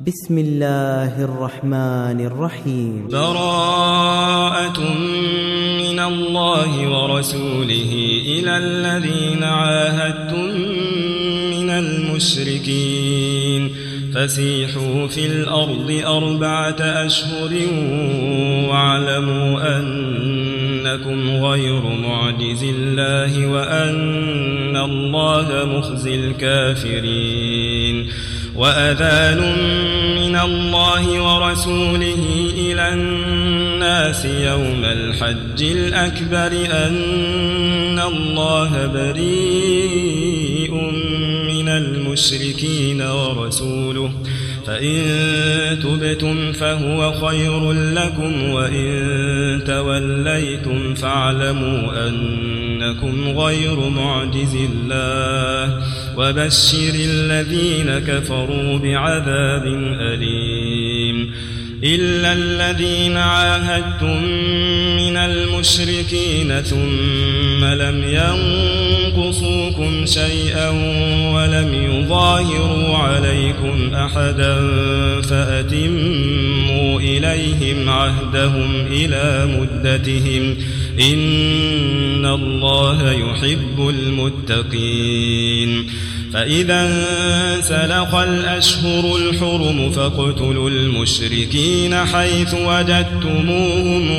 بسم الله الرحمن الرحيم. براءة من الله ورسوله إلى الذين عاهدتم من المشركين فسيحوا في الأرض 4 أشهر واعلموا أنكم غير معجز الله وأن الله مخزي الكافرين. وأذان من الله ورسوله إلى الناس يوم الحج الأكبر أن الله بريء من المشركين ورسوله فإن تبتم فهو خير لكم وإن توليتم فاعلموا أنكم غير معجز الله وبشر الذين كفروا بعذاب أليم. إلا الذين عاهدتم من المشركين ثم لم ينقصوكم شيئا ولم يظاهروا عليكم أحدا فأتموا إليهم عهدهم إلى مدتهم إن الله يحب المتقين. فإذا انسلخ الأشهر الحرم فاقتلوا المشركين حيث وجدتموهم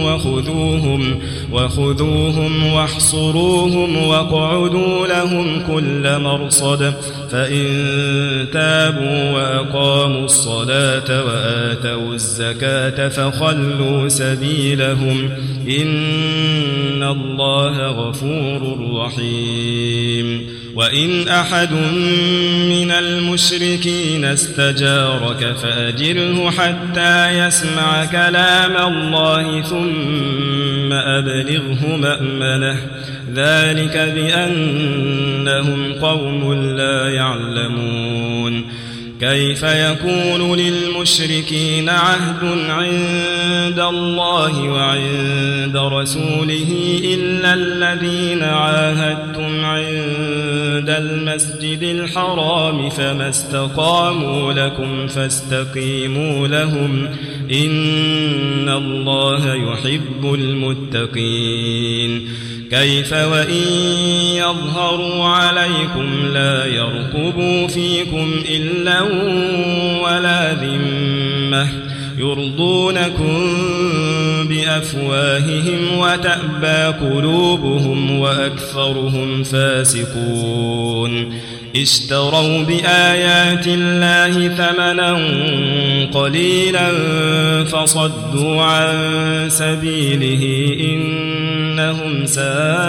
وخذوهم واحصروهم واقعدوا لهم كل مرصد فإن تابوا وأقاموا الصلاة وآتوا الزكاة فخلوا سبيلهم إن الله غفور رحيم. وإن أحد من المشركين استجارك فأجره حتى يسمع كلام الله ثم أبلغه مأمنه ذلك بأنهم قوم لا يعلمون. كيف يكون للمشركين عهد عند الله وعند رسوله إلا الذين عاهدتم عند المسجد الحرام فما استقاموا لكم فاستقيموا لهم إن الله يحب المتقين. كيف وإن يظهروا عليكم لا يرقبوا فيكم إلا ولا ذمة يرضونكم بأفواههم وتأبى قلوبهم وأكثرهم فاسقون. اشتروا بآيات الله ثمنا قليلا فصدوا عن سبيله إنهم ساء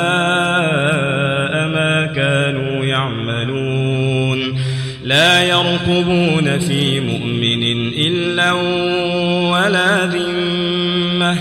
ما كانوا يعملون. لا يرقبون في مؤمن إلا ولا ذمة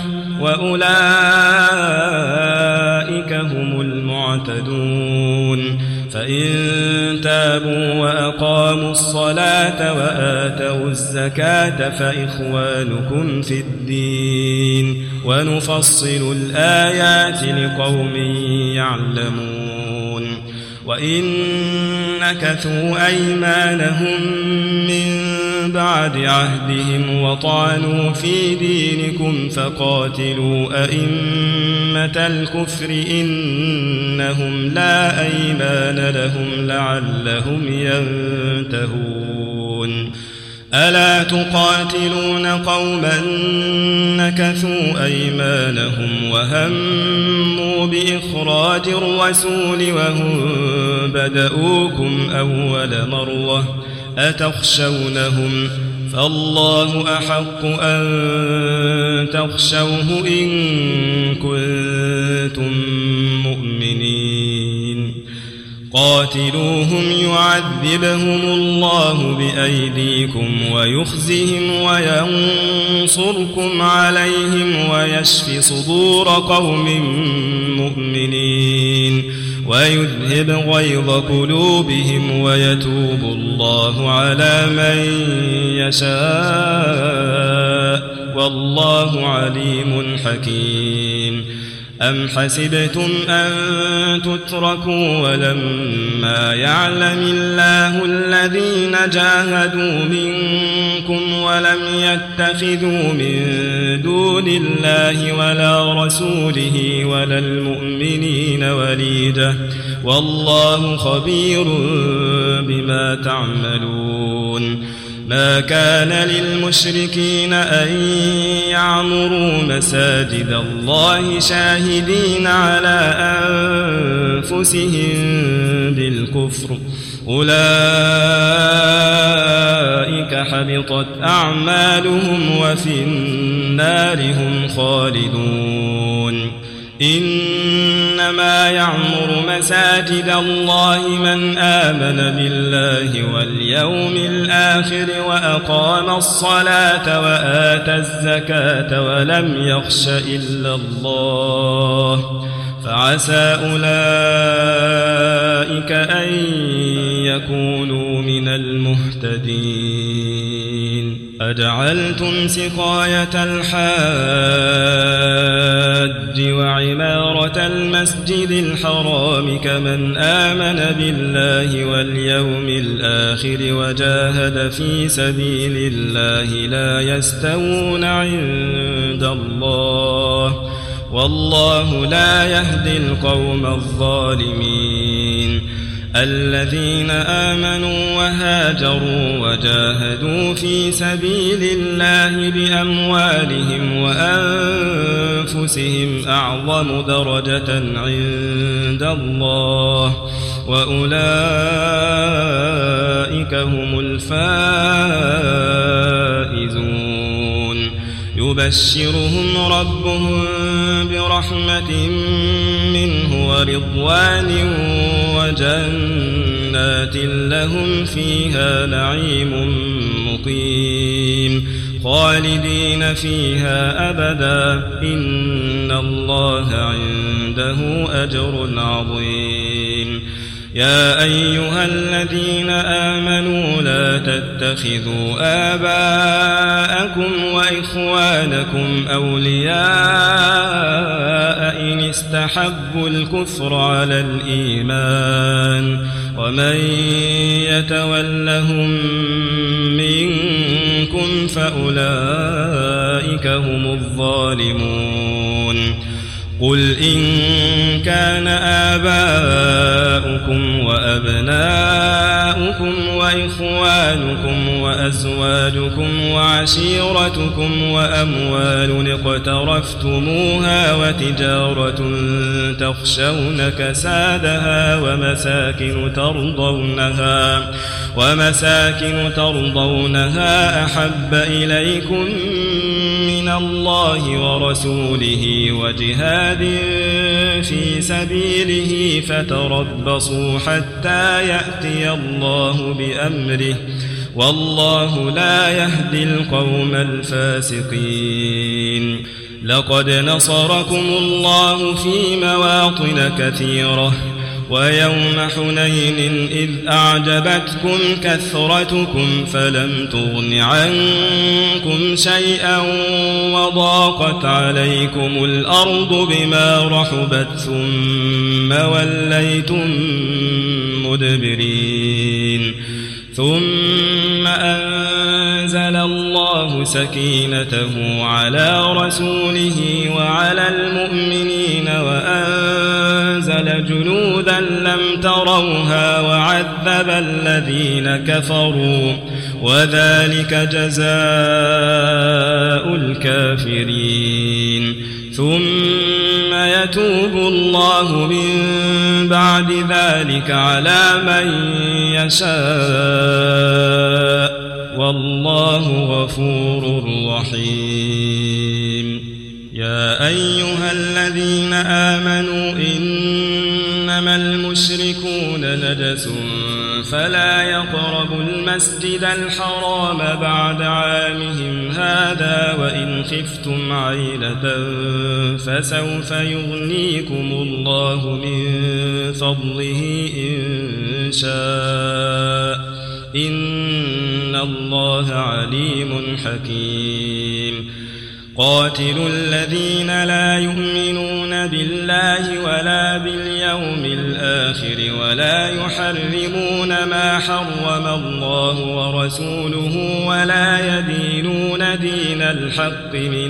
وأولئك هم المعتدون. فإن تابوا وأقاموا الصلاة وآتوا الزكاة فإخوانكم في الدين ونفصل الآيات لقوم يعلمون. وإن نكثوا أيمانهم من بعد عهدهم وطعنوا في دينكم فقاتلوا أئمة الكفر إنهم لا أيمان لهم لعلهم ينتهون. ألا تقاتلون قوما نكثوا أيمانهم وهموا بإخراج الرسول وهم بدؤوكم أول مرة أتخشونهم فالله أحق أن تخشوه إن كنتم مؤمنين. قاتلوهم يعذبهم الله بأيديكم ويخزهم وينصركم عليهم ويشف صدور قوم مؤمنين ويذهب غيظ قلوبهم ويتوب الله على من يشاء والله عليم حكيم. أم حسبتم أن تتركوا ولما يعلم الله الذين جاهدوا منكم ولم يتخذوا من دون الله ولا رسوله ولا المؤمنين وليجة والله خبير بما تعملون ما كان للمشركين أن يعمروا مساجد الله شاهدين على أنفسهم بالكفر أولئك حبطت أعمالهم وفي النار هم خالدون إنما يعمر مساجد الله من آمن بالله واليوم الآخر وأقام الصلاة وآتى الزكاة ولم يخش إلا الله فعسى أولئك أن يكونوا من المهتدين أجعلتم سقاية الحاج وعمارة المسجد الحرام كمن آمن بالله واليوم الآخر وجاهد في سبيل الله لا يستوون عند الله والله لا يهدي القوم الظالمين الذين آمنوا وهاجروا وجاهدوا في سبيل الله بأموالهم وأنفسهم أعظم درجة عند الله وأولئك هم الفائزون يبشرهم ربهم برحمة منه ورضوان وجنات لهم فيها نعيم مقيم خالدين فيها أبدا إن الله عنده أجر عظيم يا أيها الذين آمنوا لا تتخذوا آباءكم وإخوانكم أولياء إن استحبوا الكفر على الإيمان ومن يتولهم منكم فأولئك هم الظالمون قل إن كان آباؤكم وأبناؤكم وإخوانكم وأزواجكم وعشيرتكم وأموال اقترفتموها وتجارة تخشون كسادها ومساكن ترضونها أحب إليكم من الله ورسوله وجهاد في سبيله فتربصوا حتى يأتي الله بأمره والله لا يهدي القوم الفاسقين لقد نصركم الله في مواطن كثيرة ويوم حنين إذ أعجبتكم كثرتكم فلم تغن عنكم شيئا وضاقت عليكم الأرض بما رحبت ثم وليتم مدبرين ثم أنزل الله سكينته على رسوله وعلى المؤمنين وأنزل جنودا لم تروها وعذب الذين كفروا وذلك جزاء الكافرين ثم يتوب الله من بعد ذلك على من يشاء والله غفور رحيم يا أيها الذين آمنوا إنما المشركون نجس فلا يقربوا المسجد الحرام بعد عامهم هذا وإن خفتم عيلة فسوف يغنيكم الله من فضله إن شاء إن الله عليم حكيم قاتلوا الذين لا يؤمنون بالله ولا باليوم الآخر ولا يحرمون ما حرم الله ورسوله ولا يدينون دين الحق من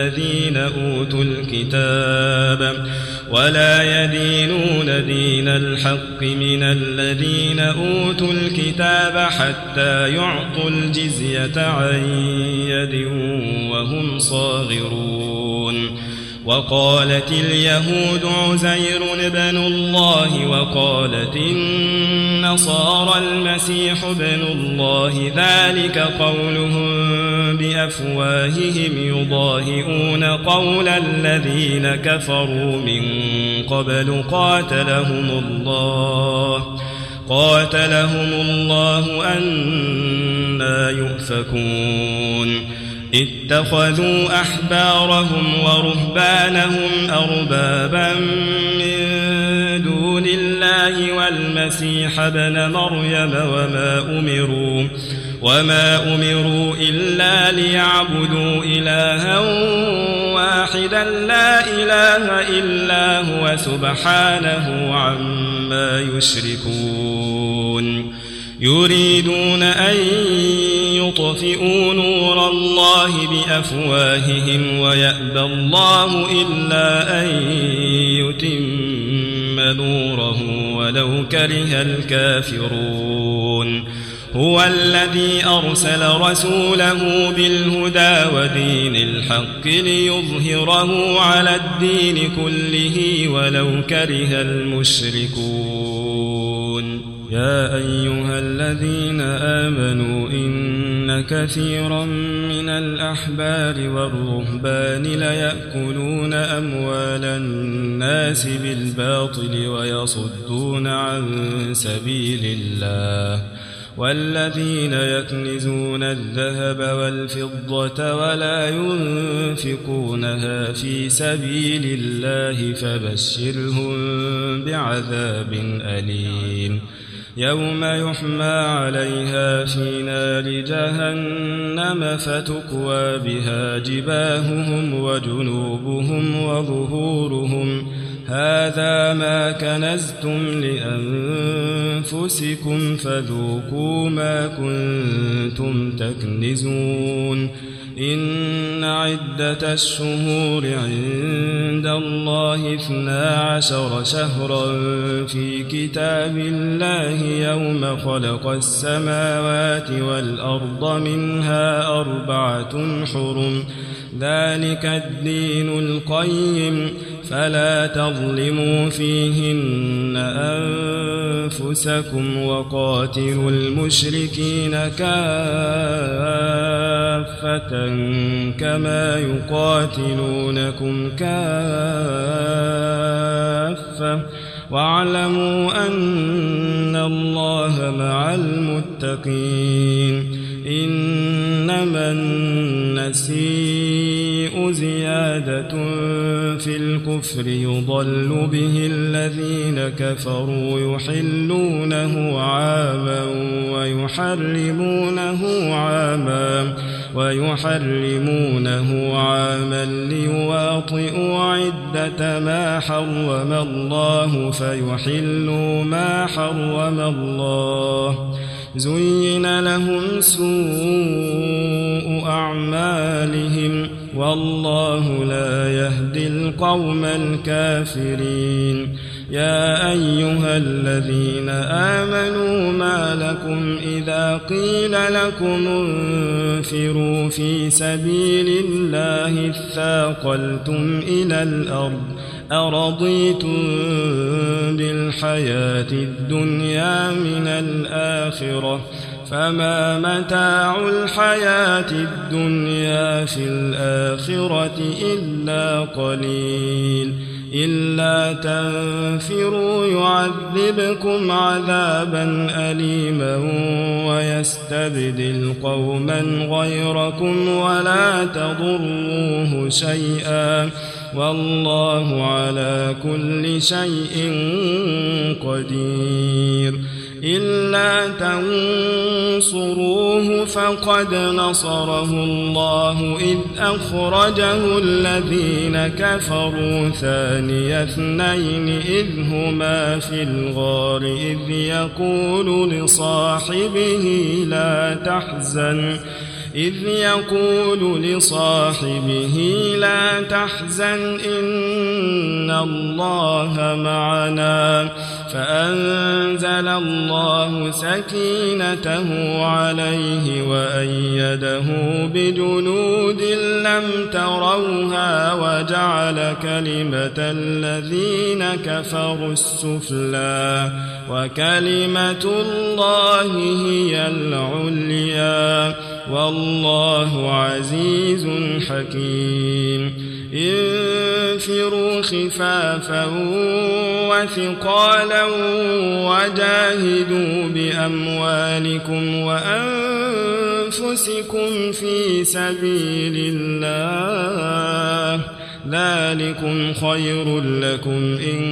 الذين أوتوا الكتاب حتى يعطوا الجزية عن يد وهم صاغرون. وقالت اليهود عزير ابن الله وقالت النصارى المسيح ابن الله ذلك قولهم بأفواههم يضاهئون قول الذين كفروا من قبل قاتلهم الله أنى يؤفكون. اتخذوا أحبارهم ورهبانهم أربابا من دون الله والمسيح ابن مريم وما أمروا إلا ليعبدوا إلها واحدا لا إله إلا هو سبحانه عما يشركون. يريدون أن يطفئوا نور الله بأفواههم ويأبى الله إلا أن يتم نوره ولو كره الكافرون. هو الذي أرسل رسوله بالهدى ودين الحق ليظهره على الدين كله ولو كره المشركون. يا أيها الذين آمنوا إن كثيرا من الأحبار والرهبان ليأكلون أموال الناس بالباطل ويصدون عن سبيل الله. والذين يكنزون الذهب والفضة ولا ينفقونها في سبيل الله فبشرهم بعذاب أليم. يوم يحمى عليها في نار جهنم فتكوى بها جباههم وجنوبهم وظهورهم هذا ما كنزتم لأنفسكم فذوقوا ما كنتم تكنزون. إن عدة الشهور عند الله 12 شهرا في كتاب الله يوم خلق السماوات والأرض منها 4 حرم ذلك الدين القيم فلا تظلموا فيهن أنفسكم وقاتلوا المشركين كافة كما يقاتلونكم كافة واعلموا أن الله مع المتقين. إنما النسيء زيادة في الكفر يضل به الذين كفروا يحلونه ويحرمونه عاما ليواطئوا عدة ما حرم الله فيحلوا ما حرم الله. زين لهم سوء أعمالهم والله لا يهدي القوم الكافرين. يا أيها الذين آمنوا ما لكم إذا قيل لكم انفروا في سبيل الله اثاقلتم إلى الأرض أرضيتم بالحياة الدنيا من الآخرة فما متاع الحياة الدنيا في الآخرة إلا قليل. إلا تنفروا يعذبكم عذابا أليما ويستبدل قوما غيركم ولا تضروه شيئا والله على كل شيء قدير. إلا تنصروه فقد نصره الله إذ أخرجه الذين كفروا ثاني اثنين إذ هما في الغار إذ يقول لصاحبه لا تحزن إن الله معنا فأنزل الله سكينته عليه وأيده بجنود لم تروها وجعل كلمة الذين كفروا السفلى وكلمة الله هي العليا والله عزيز حكيم انفروا خفافا وثقالا وجاهدوا بأموالكم وأنفسكم في سبيل الله ذلكم خير لكم إن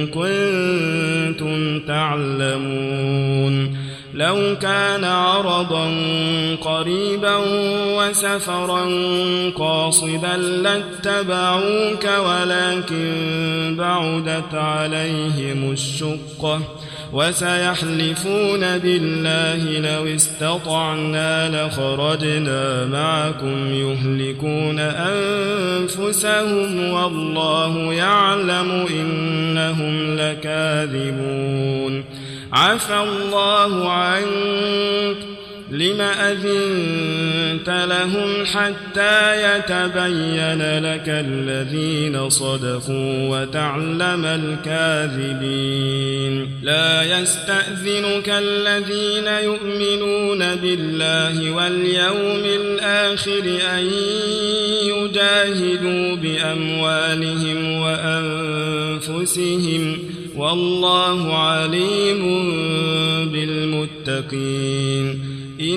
كنتم تعلمون لو كان عرضا قريبا وسفرا قاصدا لاتبعوك ولكن بعدت عليهم الشقة وسيحلفون بالله لو استطعنا لخرجنا معكم يهلكون أنفسهم والله يعلم إنهم لكاذبون عفى الله عنك لم أذنت لهم حتى يتبين لك الذين صدقوا وتعلم الكاذبين لا يستأذنك الذين يؤمنون بالله واليوم الآخر أن يجاهدوا بأموالهم وأنفسهم والله عليم بالمتقين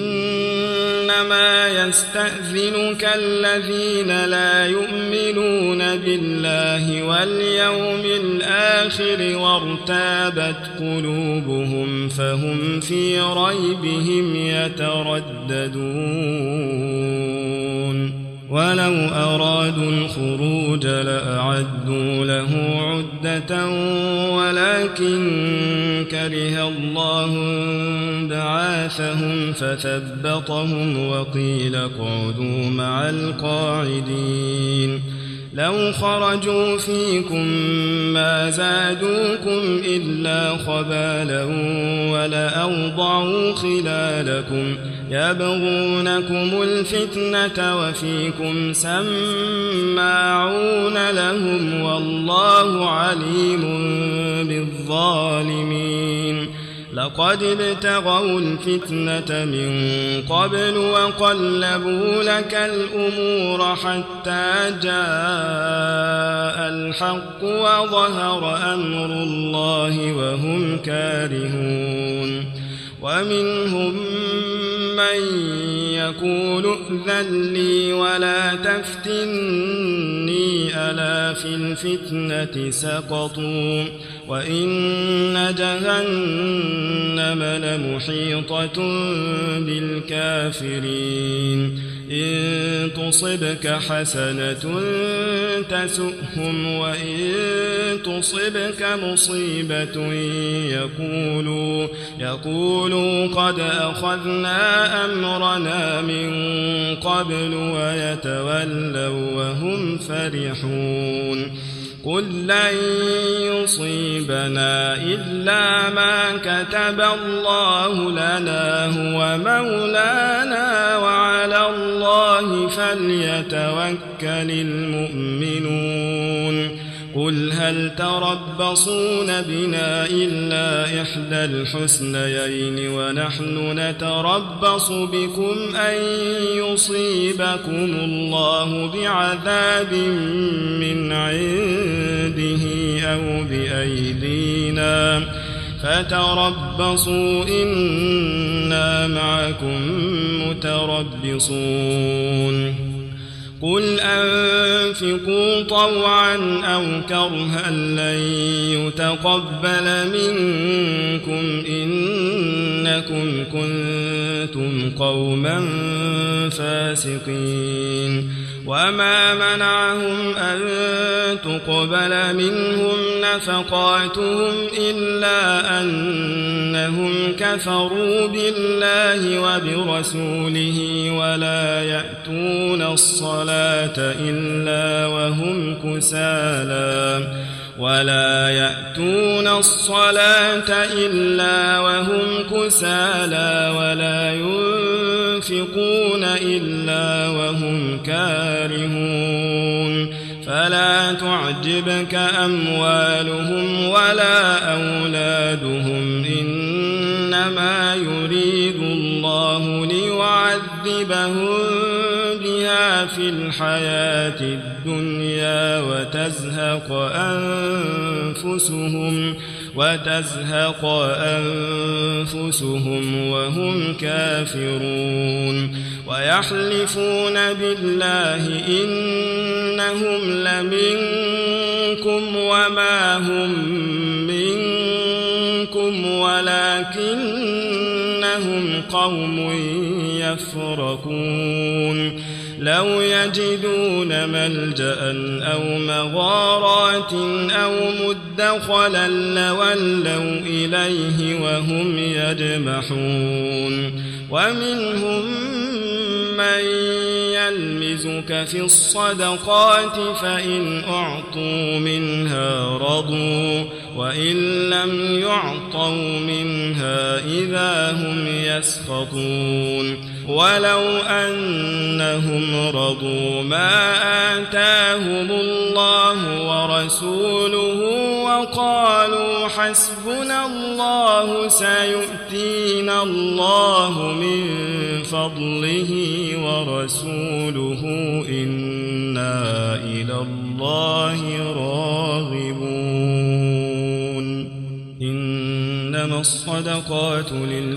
إنما يستأذنك الذين لا يؤمنون بالله واليوم الآخر وارتابت قلوبهم فهم في ريبهم يترددون ولو أرادوا الخروج لأعدوا له عدة ولكن كره الله بعاثهم فثبطهم وقيل اقعدوا مع القاعدين لو خرجوا فيكم ما زادوكم إلا خبالا ولأوضعوا خلالكم يبغونكم الفتنة وفيكم سماعون لهم والله عليم بالظالمين لقد ابتغوا الفتنة من قبل وقلبوا لك الأمور حتى جاء الحق وظهر أمر الله وهم كارهون ومنهم من يقول ائذن لي ولا تفتني ألا في الفتنة سقطوا وإن جهنم لمحيطة بالكافرين إن تصبك حسنة تسؤهم وإن تصبك مصيبة يقولوا قد أخذنا أمرنا من قبل ويتولوا وهم فرحون قل لن يصيبنا إلا ما كتب الله لنا هو مولانا وعلى الله فليتوكل المؤمنون قل هل تربصون بنا إلا إحدى الحسنيين ونحن نتربص بكم أن يصيبكم الله بعذاب من عنده أو بأيدينا فتربصوا إنا معكم متربصون قل أنفقوا طوعا أو كرها لن يتقبل منكم إنكم كنتم قوما فاسقين وما منعهم أن تقبل منهم نفقاتهم إلا أنهم كفروا بالله وبرسوله ولا يأتون الصلاة إلا وهم كسالى ولا ينفقون إلا وهم كارهون فلا تعجبك أموالهم ولا أولادهم إنما يريد الله ليعذبهم بها في الحياة الدنيا وتزهق أنفسهم وهم كافرون ويحلفون بالله إنهم لمنكم وما هم منكم ولكنهم قوم يفرقون لو يجدون ملجأ أو مغارات أو مدخلا لولوا إليه وهم يجمحون ومنهم من يلمزك في الصدقات فإن أعطوا منها رضوا وإن لم يعطوا منها إذا هم يسخطون ولو أنهم رضوا ما آتاهم الله ورسوله وقالوا حسبنا الله سيؤتينا الله من فضله ورسوله إنا إلى الله راغبون إنما الصدقات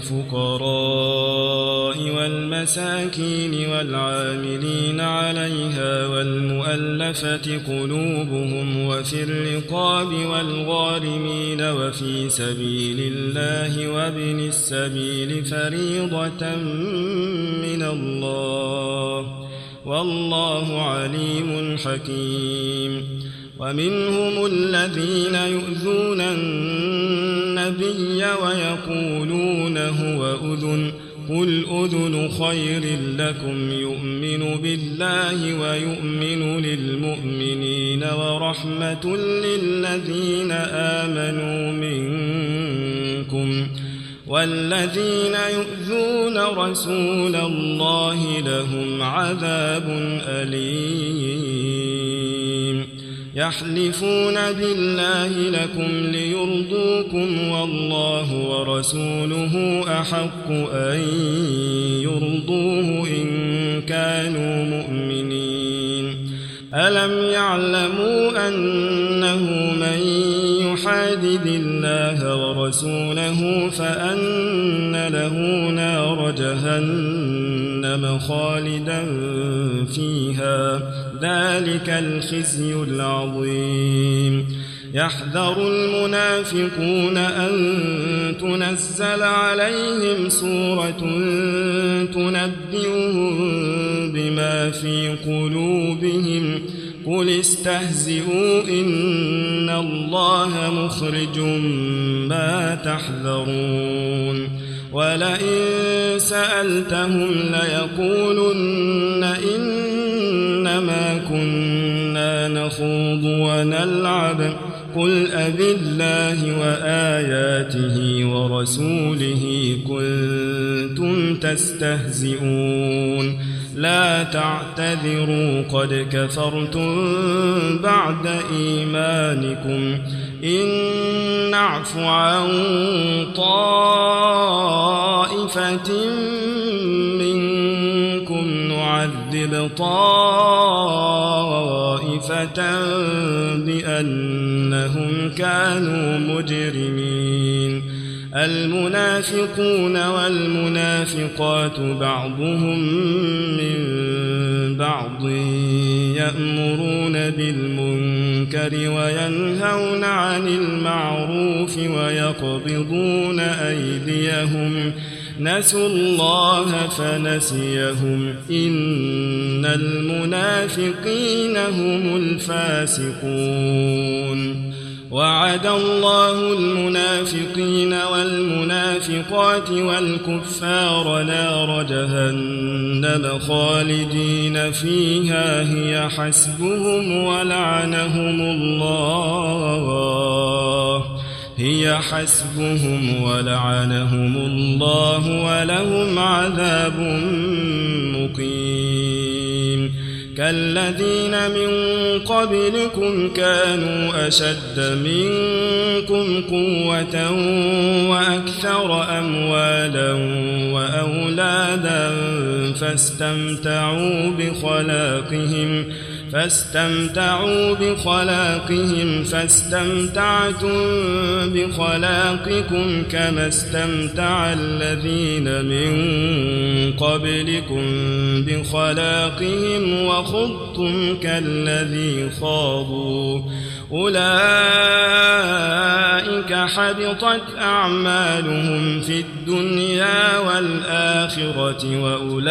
للفقراء والمساكين والعاملين عليها والمؤلفة قلوبهم وفي الرقاب والغارمين وفي سبيل الله وابن السبيل فريضة من الله والله عليم حكيم ومنهم الذين يؤذون النبي ويقولون هو أذن قل أذن خير لكم يؤمن بالله ويؤمن للمؤمنين ورحمة للذين آمنوا منكم والذين يؤذون رسول الله لهم عذاب أليم يحلفون بالله لكم ليرضوكم والله ورسوله أحق أن يرضوه إن كانوا مؤمنين ألم يعلموا أنه من يحادد الله ورسوله فأن له نار جهنم خالدا فيها ذلك الخزي العظيم يحذر المنافقون أن تنزل عليهم سورة تنبئهم بما في قلوبهم قل استهزئوا إن الله مخرج ما تحذرون ولئن سألتهم ليقولن إنما كنا نخوض ونلعب قل أبالله وآياته ورسوله كنتم تستهزئون لا تعتذروا قد كفرتم بعد إيمانكم إن نعف عن طائفة منكم نعذب طائفة بأنهم كانوا مجرمين المنافقون والمنافقات بعضهم من بعض يأمرون بالمنكر وينهون عن المعروف ويقبضون أيديهم نسوا الله فنسيهم إن المنافقين هم الفاسقون وعد الله المنافقين والمنافقات والكفار نار جهنم خالدين فيها هي حسبهم ولعنهم الله ولهم عذاب مقيم كالذين من قبلكم كانوا أشد منكم قوة وأكثر أموالا وأولادا فاستمتعوا بخلاقهم فاستمتعتم بخلاقكم كما استمتع الذين من قبلكم بخلاقهم وخضتم كالذي خاضوا أولئك حبطت أعمالهم في الدنيا والآخرة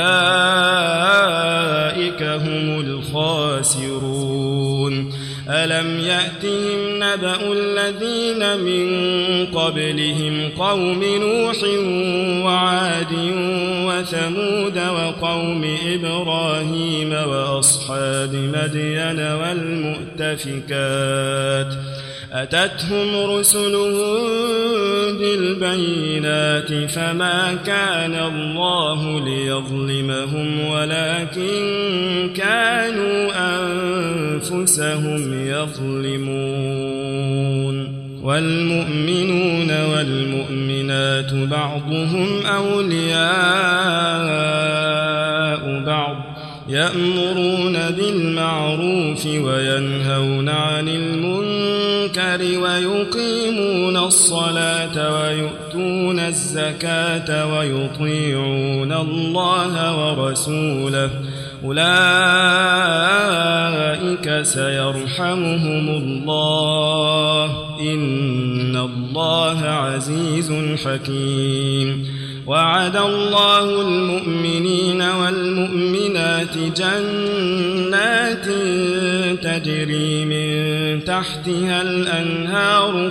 وأولئك هم الخاسرون ألم يأتهم نبأ الذين من قبلهم قوم نوح وعاد وثمود وقوم إبراهيم وأصحاب مدين والمؤتفكات أتتهم رسلهم بالبينات فما كان الله ليظلمهم ولكن كانوا أنفسهم يظلمون والمؤمنون والمؤمنات بعضهم أولياء بعض يأمرون بالمعروف وينهون عن المنكر ويقيمون الصلاة ويؤتون الزكاة ويطيعون الله ورسوله أولئك سيرحمهم الله إن الله عزيز حكيم وعد الله المؤمنين والمؤمنات جنات تجري من تحتها الأنهار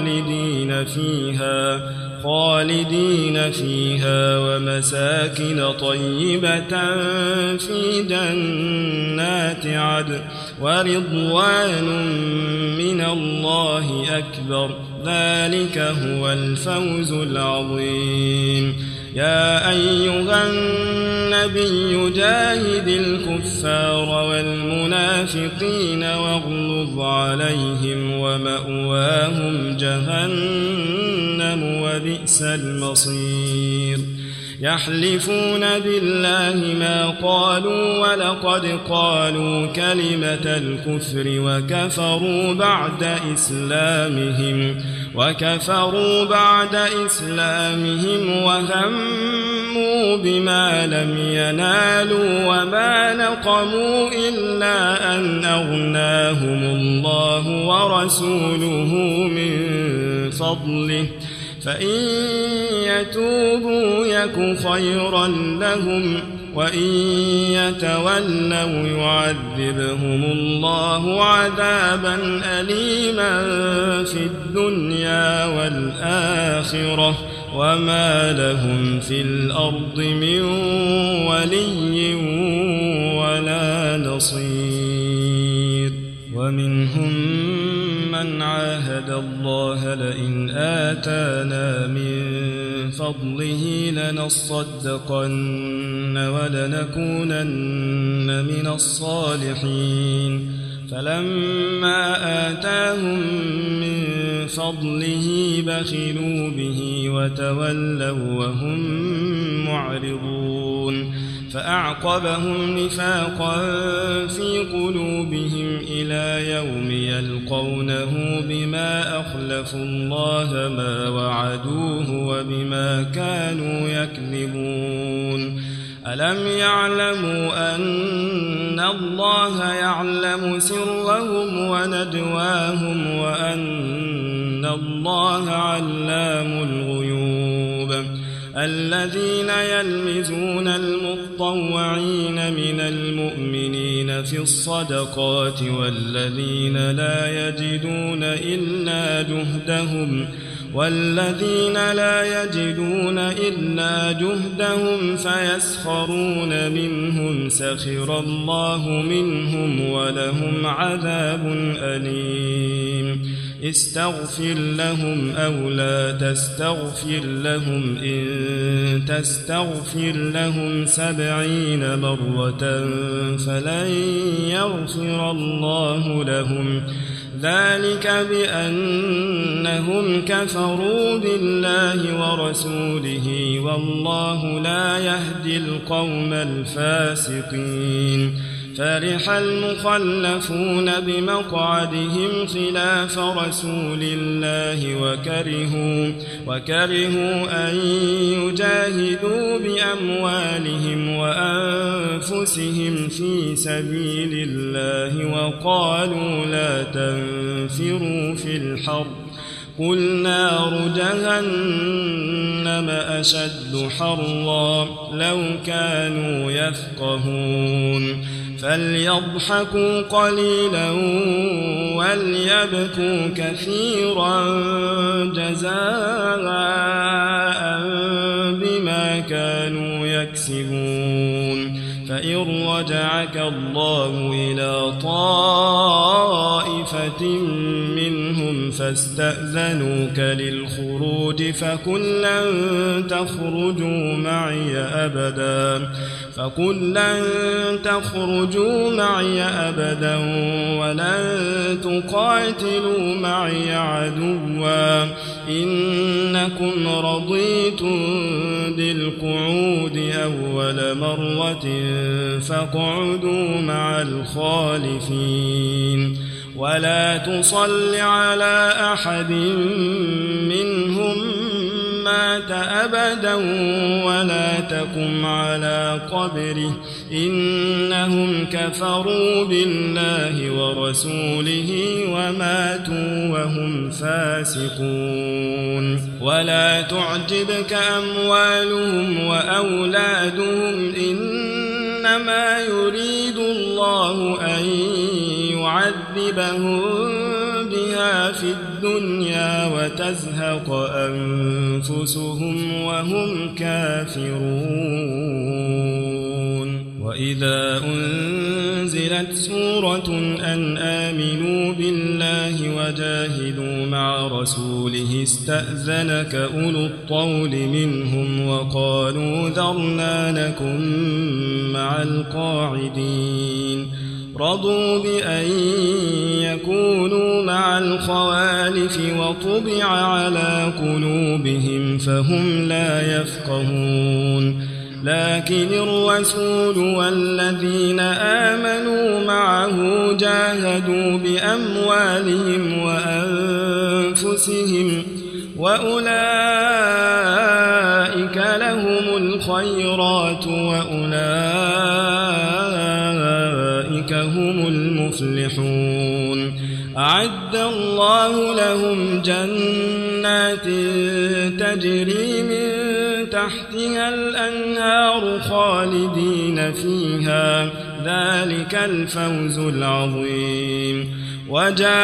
خالدين فيها ومساكن طيبة في جنات عدن ورضوان من الله أكبر ذلك هو الفوز العظيم يا أيها النبي جاهد الكفار والمنافقين واغلظ عليهم ومأواهم جهنم وبئس المصير يحلفون بالله ما قالوا ولقد قالوا كلمة الكفر وكفروا بعد إسلامهم وهموا بما لم ينالوا وما نقموا إلا أن أغناهم الله ورسوله من فضله فإن يتوبوا يك خيرا لهم وإن يتولوا يعذبهم الله عذابا أليما في الدنيا والآخرة وما لهم في الأرض من ولي ولا نصير ومنهم من عاهد الله لئن آتانا من فضله لنصدقن ولنكونن من الصالحين فلما آتاهم من فضله بخلوا به وتولوا وهم معرضون فأعقبهم نفاقا في قلوبهم إلى يوم يلقونه بما أخلفوا الله ما وعدوه وبما كانوا يكذبون ألم يعلموا أن الله يعلم سرهم ونجواهم وأن الله علام الغيوب الذين يلمزون المطوعين من المؤمنين في الصدقات والذين لا يجدون إلا جهدهم فيسخرون منهم سخر الله منهم ولهم عذاب أليم استغفر لهم أو لا تستغفر لهم إن تستغفر لهم 70 مرة فلن يغفر الله لهم ذلك بأنهم كفروا بالله ورسوله والله لا يهدي القوم الفاسقين فرح المخلفون بمقعدهم خلاف رسول الله وكرهوا أن يجاهدوا بأموالهم وأنفسهم في سبيل الله وقالوا لا تنفروا في الحر قل نار جهنم أشد حرا لو كانوا يفقهون فليضحكوا قليلا وليبكوا كثيرا جزاء بما كانوا يكسبون فإن رجعك الله إلى طائفة منهم فاستأذنوك للخروج فقل لن تخرجوا معي أبدا ولن تقاتلوا معي عدوا إنكم رضيتم بالقعود أول مرة فاقعدوا مع الخالفين ولا تصل على أحد منهم مات أبدا ولا تقم على قبره إنهم كفروا بالله ورسوله وماتوا وهم فاسقون ولا تعجبك أموالهم وأولادهم إنما يريد الله أن يعذبهم بها في الدنيا وتزهق أنفسهم وهم كافرون وإذا أنزلت سورة أن آمنوا بالله وجاهدوا مع رسوله استأذنك أولو الطول منهم وقالوا ذرنا نكن مع القاعدين رضوا بأن يكونوا مع الخوالف وطبع على قلوبهم فهم لا يفقهون لكن الرسول والذين آمنوا معه جاهدوا بأموالهم وأنفسهم وأولئك لهم الخيرات وأولئك هم المفلحون أعد الله لهم جنات تجري من تحتها الأنهار خالدين فيها ذلك الفوز العظيم وجاء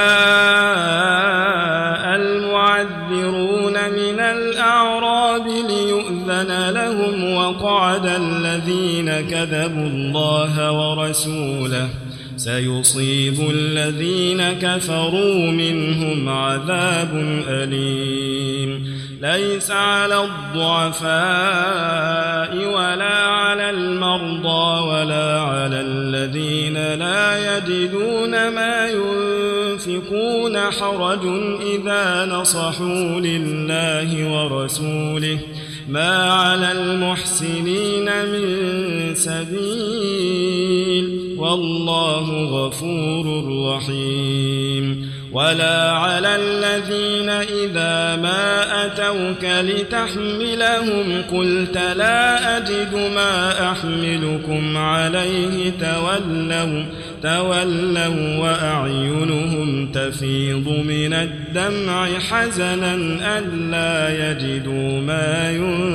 المعذرون من الأعراب ليؤذن لهم وقعد الذين كذبوا الله ورسوله سيصيب الذين كفروا منهم عذاب أليم ليس على الضعفاء ولا على المرضى ولا على الذين لا يجدون ما ينفقون حرج إذا نصحوا لله ورسوله ما على المحسنين من سبيل والله غفور رحيم ولا على الذين إذا ما أتوك لتحملهم قلت لا أجد ما أحملكم عليه تولوا وأعينهم تفيض من الدمع حزنا ألا يجدوا ما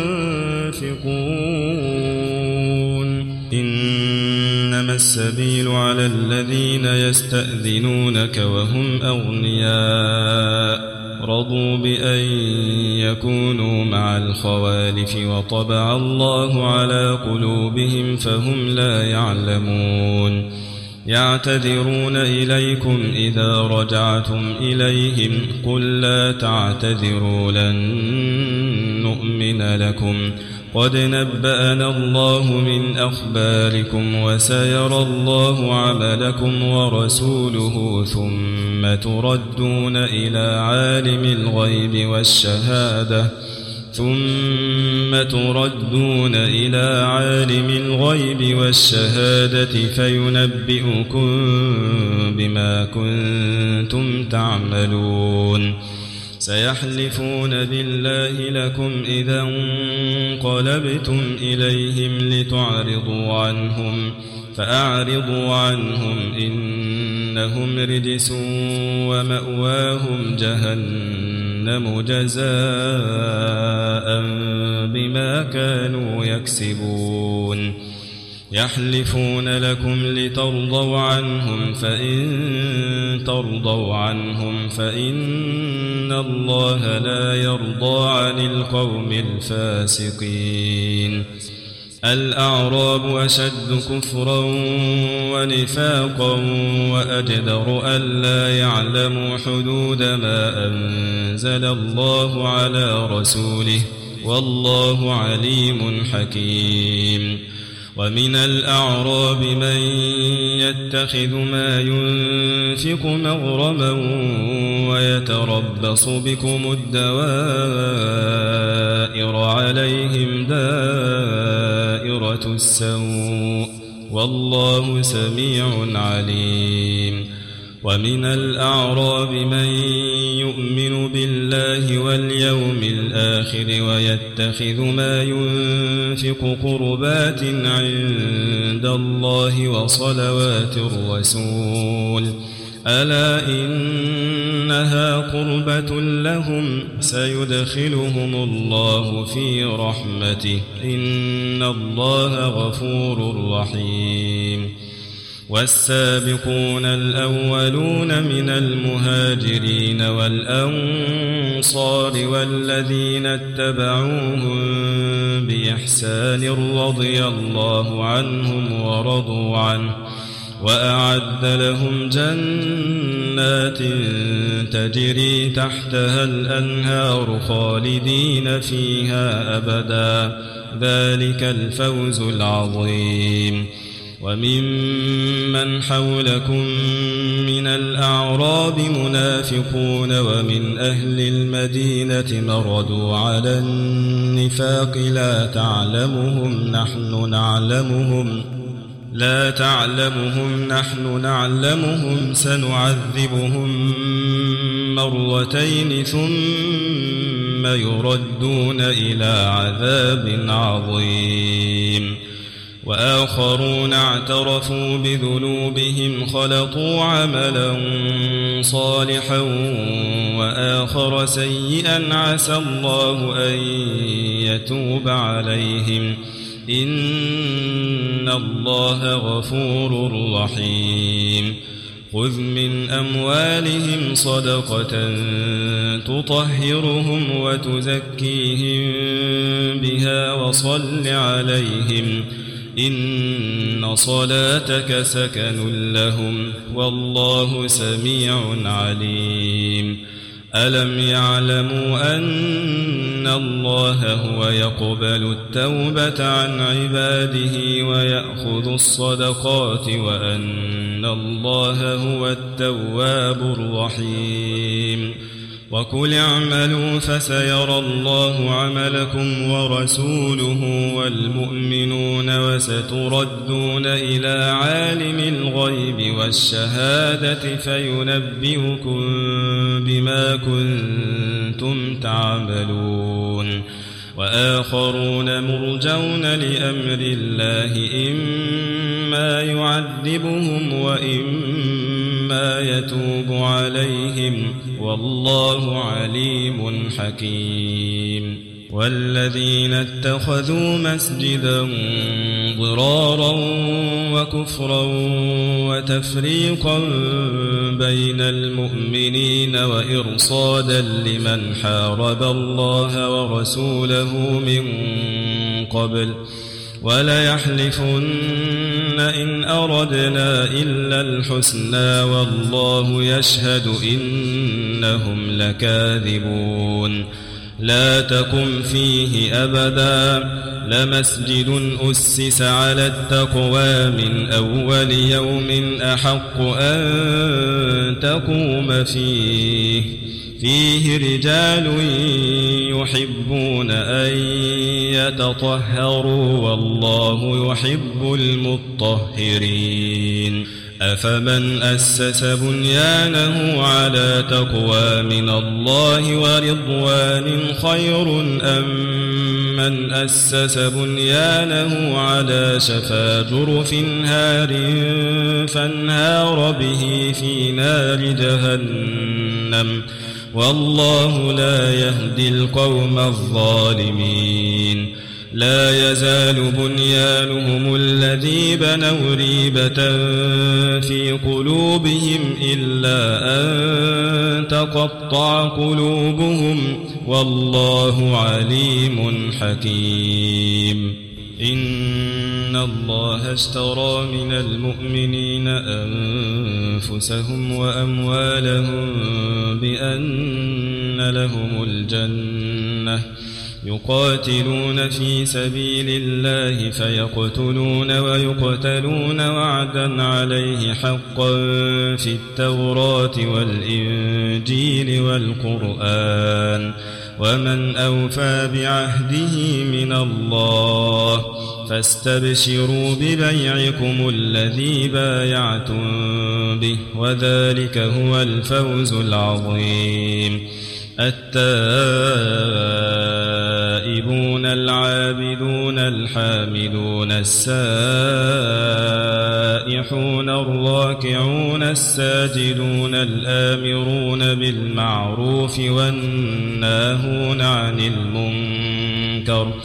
ينفقون إنما السبيل على الذين يستأذنونك وهم أغنياء رضوا بأن يكونوا مع الخوالف وطبع الله على قلوبهم فهم لا يعلمون يعتذرون إليكم إذا رجعتم إليهم قل لا تعتذروا لن نؤمن لكم قد نبأنا الله من أخباركم وسيرى الله عملكم ورسوله ثم تردون إلى عالم الغيب والشهادة فينبئكم بما كنتم تعملون سيحلفون بالله لكم إذا انقلبتم إليهم لتعرضوا عنهم فأعرضوا عنهم إنهم رجس ومأواهم جهنم جزاء بما كانوا يكسبون يحلفون لكم لترضوا عنهم فإن ترضوا عنهم فإن الله لا يرضى عن القوم الفاسقين الأعراب أشد كفرا ونفاقا وأجدر ألا يعلموا حدود ما أنزل الله على رسوله والله عليم حكيم ومن الأعراب من يتخذ ما ينفق مغرما ويتربص بكم الدوائر عليهم دائرة السوء والله سميع عليم ومن الأعراب من يؤمن بالله واليوم الآخر ويتخذ ما ينفق قربات عند الله وصلوات الرسول ألا إنها قربة لهم سيدخلهم الله في رحمته إن الله غفور رحيم والسابقون الأولون من المهاجرين والأنصار والذين اتبعوهم بإحسان رضي الله عنهم ورضوا عنه وأعد لهم جنات تجري تحتها الأنهار خالدين فيها أبدا ذلك الفوز العظيم وممن حولكم من الأعراب منافقون ومن أهل المدينة مردوا على النفاق لا تعلمهم نحن نعلمهم سنعذبهم مرتين ثم يردون إلى عذاب عظيم وآخرون اعترفوا بذنوبهم خلطوا عملا صالحا وآخر سيئا عسى الله أن يتوب عليهم إن الله غفور رحيم خذ من أموالهم صدقة تطهرهم وتزكيهم بها وصل عليهم إن صلاتك سكن لهم والله سميع عليم ألم يعلموا أن الله هو يقبل التوبة عن عباده ويأخذ الصدقات وأن الله هو التواب الرحيم وقل اعملوا فسيرى الله عملكم ورسوله والمؤمنون وستردون إلى عالم الغيب والشهادة فينبئكم بما كنتم تعملون وآخرون مرجون لأمر الله إما يعذبهم وإما يتوب عليهم والله عليم حكيم والذين اتخذوا مسجدا ضرارا وكفرا وتفريقا بين المؤمنين وإرصادا لمن حارب الله ورسوله من قبل وليحلفن إن أردنا إلا الحسنى والله يشهد إنهم لكاذبون لا تقم فيه أبدا لمسجد أسس على التقوى من أول يوم أحق أن تقوم فيه رجال يحبون أن يتطهروا والله يحب المطهرين أفمن أسس بنيانه على تقوى من الله ورضوان خير أم من أسس بنيانه على شفا جرف هار فانهار به في نار جهنم والله لا يهدي القوم الظالمين لا يزال بنيانهم الذي بنوا ريبة في قلوبهم إلا أن تقطع قلوبهم والله عليم حكيم إن الله اشترى من المؤمنين أنفسهم وأموالهم بأن لهم الجنة يقاتلون في سبيل الله فيقتلون ويقتلون وعدا عليه حقا في التوراة والإنجيل والقرآن ومن أوفى بعهده من الله فاستبشروا ببيعكم الذي بايعتم به وذلك هو الفوز العظيم التائبون العابدون الحامدون السائحون الراكعون الساجدون الآمرون بالمعروف والناهون عن المنكر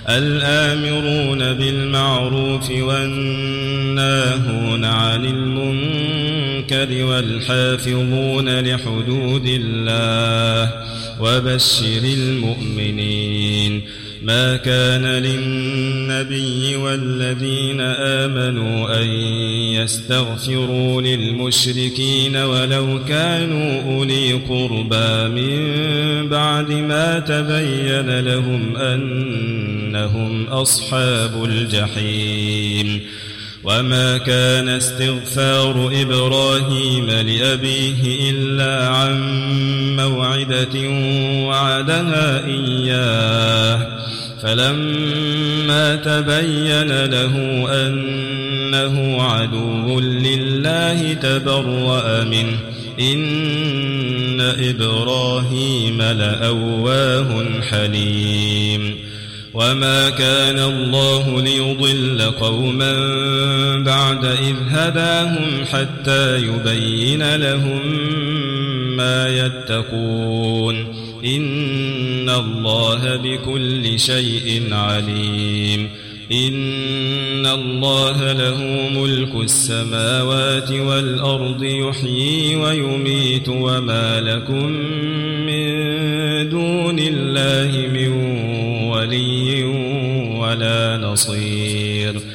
والناهون عن المنكر والحافظون لحدود الله وبشر المؤمنين ما كان للنبي والذين آمنوا أن يستغفروا للمشركين ولو كانوا أولي قربى من بعد ما تبين لهم أنهم أصحاب الجحيم وما كان استغفار إبراهيم لأبيه إلا عن موعدة وعدها إياه فلما تبين له أنه عدو لله تبرأ منه إن إبراهيم لأواه حليم وما كان الله ليضل قوما بعد إذ هداهم حتى يبين لهم ما يتقون إن الله بكل شيء عليم إن الله له ملك السماوات والأرض يحيي ويميت وما لكم من دون الله من ولي ولا نصير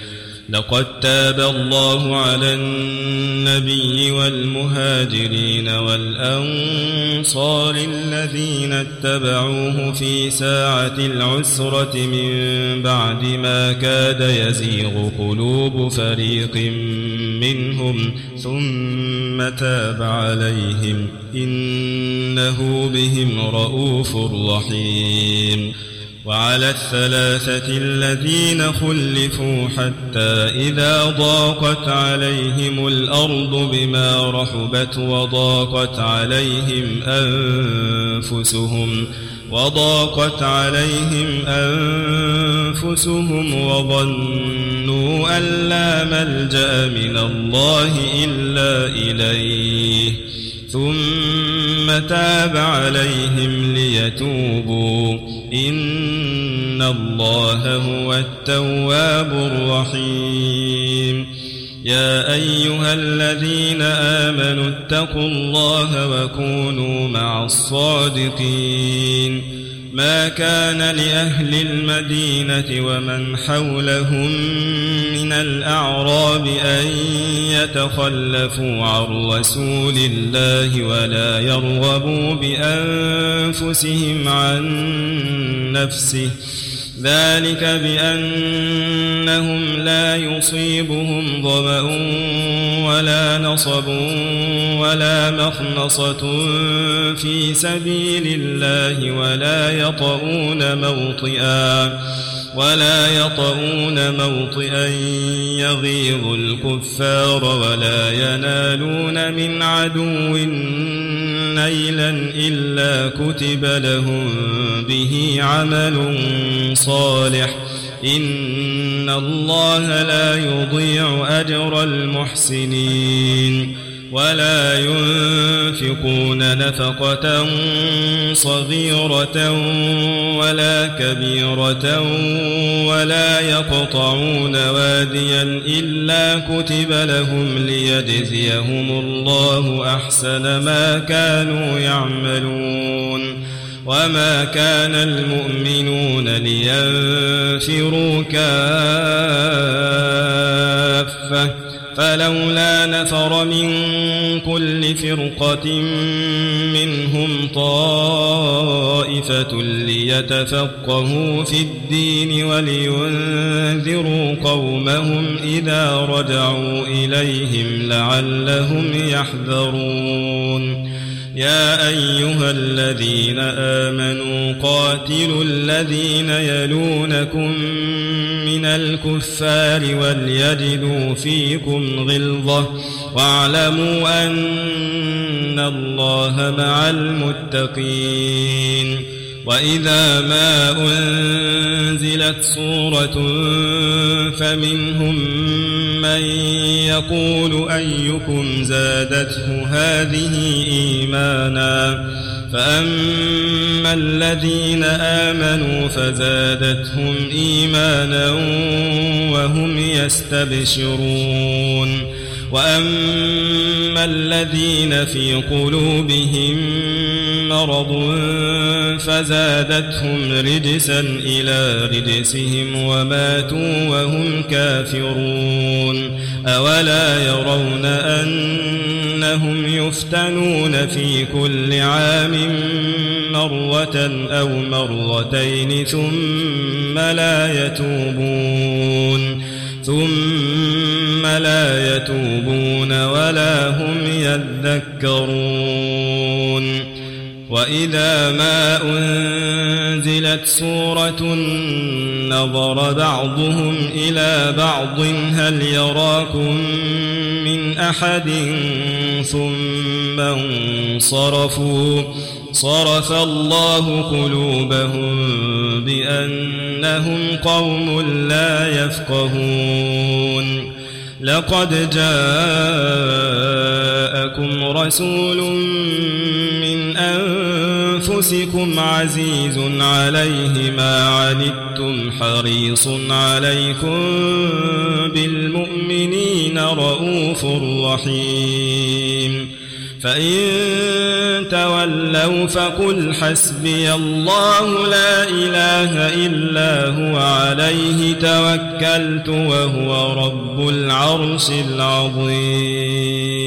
لقد تاب الله على النبي والمهاجرين والأنصار الذين اتبعوه في ساعة العسرة من بعد ما كاد يزيغ قلوب فريق منهم ثم تاب عليهم إنه بهم رؤوف رحيم. وعلى الثلاثة الذين خلفوا حتى إذا ضاقت عليهم الأرض بما رحبت وضاقت عليهم أنفسهم وظنوا أن لا ملجأ من الله إلا إليه ثم تاب عليهم ليتوبوا إن الله هو التواب الرحيم. يا أيها الذين آمنوا اتقوا الله وكونوا مع الصادقين. ما كان لأهل المدينة ومن حولهم من الأعراب أن يتخلفوا عن رسول الله ولا يرغبوا بأنفسهم عن نفسه ذلك بأنهم لا يصيبهم ظمأ ولا نصب ولا مخمصة في سبيل الله ولا يطؤون موطئا يغيظ الكفار ولا ينالون من عدو نيلا إلا كتب لهم به عمل صالح إن الله لا يضيع أجر المحسنين. ولا ينفقون نفقة صغيرة ولا كبيرة ولا يقطعون واديا إلا كتب لهم ليجزيهم الله أحسن ما كانوا يعملون. وما كان المؤمنون لينفروا كافة فلولا نفر من كل فرقة منهم طائفة ليتفقهوا في الدين ولينذروا قومهم إذا رجعوا إليهم لعلهم يحذرون. يا أيها الذين آمنوا قاتلوا الذين يلونكم من الكفار وليجدوا فيكم غلظة واعلموا أن الله مع المتقين. وإذا ما أنزلت سورة فمنهم من يقول أيكم زادته هذه إيمانا فأما الذين آمنوا فزادتهم إيمانا وهم يستبشرون. وأما الذين في قلوبهم مرض فزادتهم رجسا إلى رجسهم وماتوا وهم كافرون. أولا يرون أنهم يفتنون في كل عام مرة أو مرتين ثم لا يتوبون ولا هم يذكرون. وإذا ما أنزلت سورة نظر بعضهم إلى بعض هل يراكم من أحد ثم انصرفوا صرف الله قلوبهم بأنهم قوم لا يفقهون. لقد جاءكم رسول من أنفسكم عزيز عليه ما عنتم حريص عليكم بالمؤمنين رؤوف رحيم. فإن تولوا فقل حسبي الله لا إله إلا هو عليه توكلت وهو رب العرش العظيم.